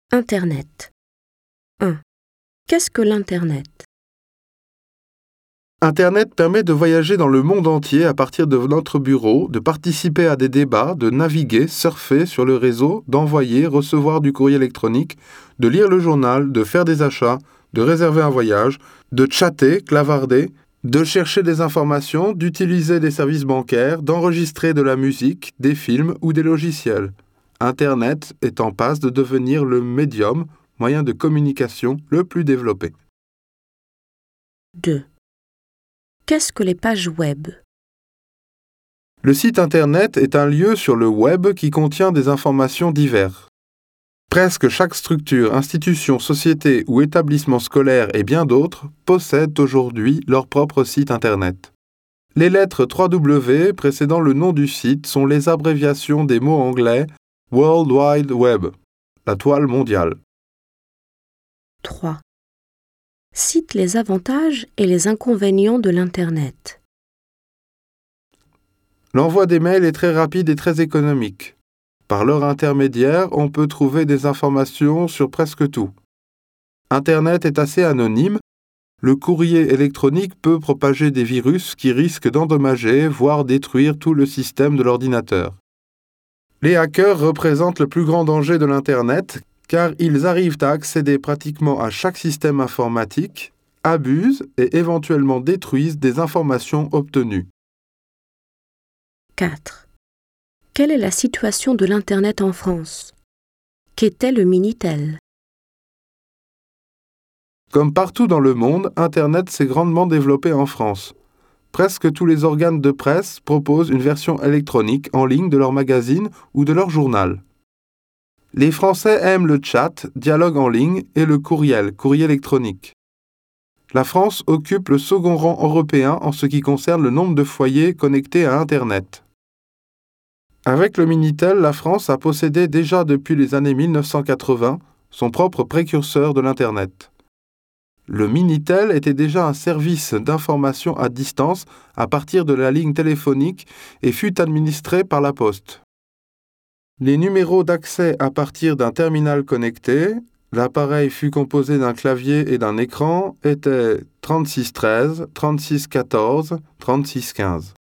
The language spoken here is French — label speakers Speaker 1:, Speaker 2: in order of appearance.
Speaker 1: Internet. 1. Qu'est-ce que l'Internet?
Speaker 2: Internet permet de voyager dans le monde entier à partir de notre bureau, de participer à des débats, de naviguer, surfer sur le réseau, d'envoyer, recevoir du courrier électronique, de lire le journal, de faire des achats, de réserver un voyage, de chatter, clavarder, de chercher des informations, d'utiliser des services bancaires, d'enregistrer de la musique, des films ou des logiciels. Internet est en passe de devenir le médium, moyen de communication le plus développé.
Speaker 1: 2. Qu'est-ce que les pages web?
Speaker 2: Le site Internet est un lieu sur le web qui contient des informations diverses. Presque chaque structure, institution, société ou établissement scolaire et bien d'autres possèdent aujourd'hui leur propre site Internet. Les lettres www précédant le nom du site sont les abréviations des mots anglais World Wide Web, la toile mondiale.
Speaker 1: 3. Cite les avantages et les inconvénients de l'Internet.
Speaker 2: L'envoi des mails est très rapide et très économique. Par leur intermédiaire, on peut trouver des informations sur presque tout. Internet est assez anonyme. Le courrier électronique peut propager des virus qui risquent d'endommager, voire détruire tout le système de l'ordinateur. Les hackers représentent le plus grand danger de l'Internet car ils arrivent à accéder pratiquement à chaque système informatique, abusent et éventuellement détruisent des informations obtenues.
Speaker 1: 4. Quelle est la situation de l'Internet en France? Qu'était le Minitel?
Speaker 2: Comme partout dans le monde, Internet s'est grandement développé en France. Presque tous les organes de presse proposent une version électronique en ligne de leur magazine ou de leur journal. Les Français aiment le chat, dialogue en ligne et le courriel électronique. La France occupe le second rang européen en ce qui concerne le nombre de foyers connectés à Internet. Avec le Minitel, la France a possédé déjà depuis les années 1980 son propre précurseur de l'Internet. Le Minitel était déjà un service d'information à distance à partir de la ligne téléphonique et fut administré par la Poste. Les numéros d'accès à partir d'un terminal connecté, l'appareil fut composé d'un clavier et d'un écran, étaient 3613, 3614, 3615.